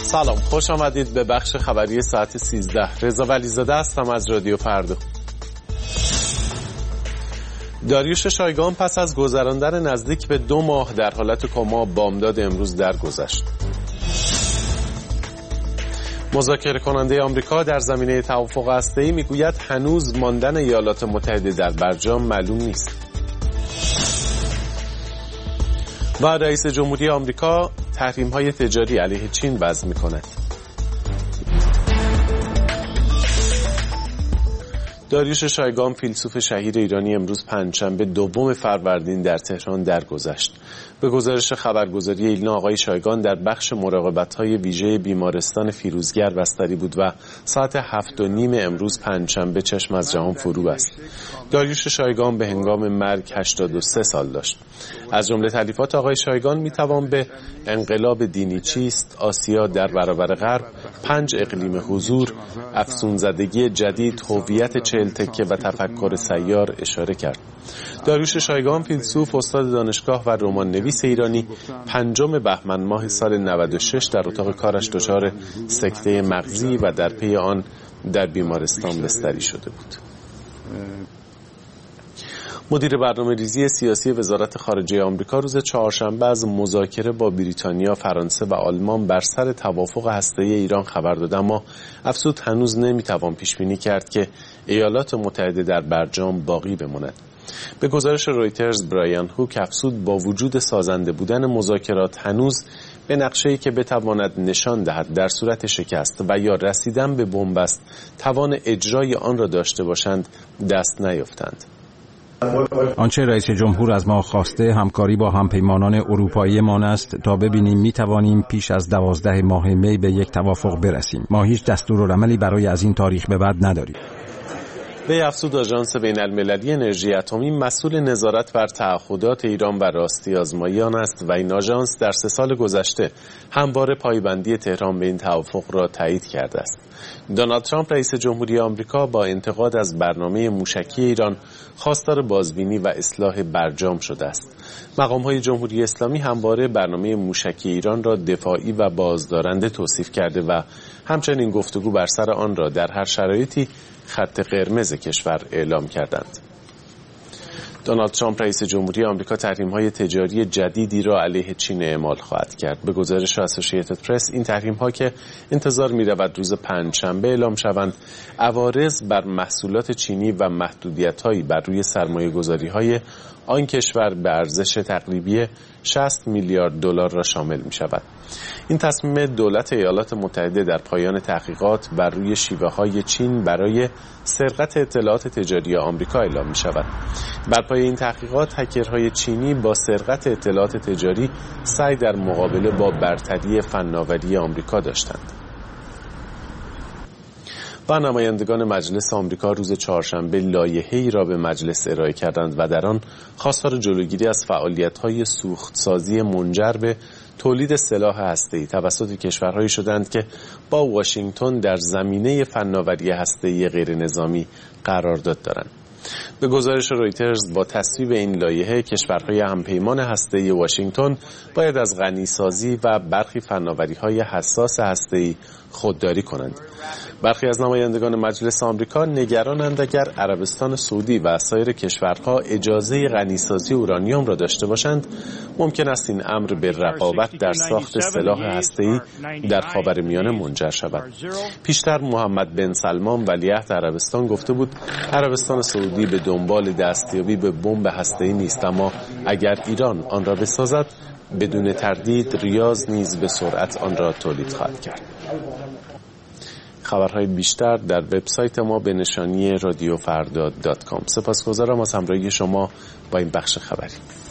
سلام، خوش آمدید به بخش خبری ساعت 13. رضا ولیزاده هستم از رادیو فردا. داریوش شایگان پس از گذراندن نزدیک به 2 ماه در حالت کما بامداد امروز درگذشت. مذاکره کننده آمریکا در زمینه توافق هسته‌ای میگوید هنوز ماندن ایالات متحده در برجام معلوم نیست. و رئیس جمهوری آمریکا تحریم‌های تجاری علیه چین وضع می‌کند. داریوش شایگان فیلسوف شهیر ایرانی امروز پنجشنبه 2 فروردین در تهران درگذشت. به گزارش خبرگزاری ایلنا آقای شایگان در بخش مراقبت‌های ویژه بیمارستان فیروزگر بستری بود و ساعت 7:30 امروز پنجشنبه چشم از جهان فرو بست. داریوش شایگان به هنگام مرگ 83 سال داشت. از جمله تالیفات آقای شایگان میتوان به انقلاب دینی چیست، آسیا در برابر غرب، 5 اقلیم حضور، افسونزدگی جدید، هویت 40 تکه و تفکر سیار اشاره کرد. داریوش شایگان فیلسوف، استاد دانشگاه و رمان نویس ایرانی 5 بهمن ماه سال 96 در اتاق کارش دچار سکته مغزی و در پی آن در بیمارستان بستری شده بود. مدیر برنامه‌ریزی سیاسی وزارت خارجه آمریکا روز چهارشنبه از مذاکره با بریتانیا، فرانسه و آلمان بر سر توافق هسته‌ای ایران خبر داد، اما افزود هنوز نمیتوان پیش بینی کرد که ایالات متحده در برجام باقی بماند. به گزارش رویترز برایان هوک افزود با وجود سازنده بودن مذاکرات هنوز به نقشه‌ای که بتواند نشان دهد در صورت شکست و یا رسیدن به بنبست توان اجرای آن را داشته باشند دست نیافتند. آنچه رئیس جمهور از ما خواسته همکاری با همپیمانان اروپایی ما است تا ببینیم می توانیم پیش از 12 ماه می به یک توافق برسیم. ما هیچ دستورالعملی برای از این تاریخ به بعد نداریم. به افزود آژانس بین‌المللی انرژی اتمی مسئول نظارت بر تعهدات ایران و راستی آزمایی آن است و این آژانس در 3 سال گذشته همواره پایبندی تهران به این توافق را تایید کرده است. دونالد ترامپ رئیس جمهوری آمریکا با انتقاد از برنامه موشکی ایران خواستار بازبینی و اصلاح برجام شده است. مقام‌های جمهوری اسلامی همواره برنامه موشکی ایران را دفاعی و بازدارنده توصیف کرده و همچنین گفتگو بر سر آن را در هر شرایطی خط قرمز کشور اعلام کردند. دونالد ترامپ رئیس جمهوری آمریکا تحریم‌های تجاری جدیدی را علیه چین اعمال خواهد کرد. به گزارش اسوسییتد پرس این تحریم‌ها که انتظار می‌رود روز پنجشنبه اعلام شوند، عوارض بر محصولات چینی و محدودیت‌هایی بر روی سرمایه‌گذاری‌های آن کشور به ارزش تقریبی 60 میلیارد دلار را شامل می‌شود. این تصمیم دولت ایالات متحده در پایان تحقیقات بر روی شیوه‌های چین برای سرقت اطلاعات تجاری آمریکا اعلام می‌شود. بر پایه این تحقیقات هکرهای چینی با سرقت اطلاعات تجاری سعی در مقابله با برتری فناوری آمریکا داشتند. و نمایندگان مجلس آمریکا روز چهارشنبه لایحه‌ای را به مجلس ارائه کردند و در آن خواستار جلوگیری از فعالیت‌های سوختسازی منجر به تولید سلاح هسته‌ای توسط کشورهایی شدند که با واشنگتن در زمینه فناوری هسته‌ای غیرنظامی قرارداد دارند. به گزارش رویترز با تصویب این لایحه کشورهای همپیمان هسته‌ای واشنگتن باید از غنیسازی و برخی فناوری‌های حساس هسته‌ای خودداری کنند. برخی از نمایندگان مجلس آمریکا نگرانند اگر عربستان سعودی و سایر کشورها اجازه غنیسازی اورانیوم را داشته باشند، ممکن است این امر به رقابت در ساخت سلاح هسته‌ای در خاورمیانه منجر شود. پیشتر محمد بن سلمان ولیعهد عربستان گفته بود عربستان سعودی به دنبال دستیابی به بمب هسته‌ای نیست، اما اگر ایران آن را بسازد بدون تردید ریاض نیز به سرعت آن را تولید خواهد کرد. خبرهای بیشتر در وبسایت ما به نشانی radiofardad.com. سپاسگزارم از همراهی شما با این بخش خبری.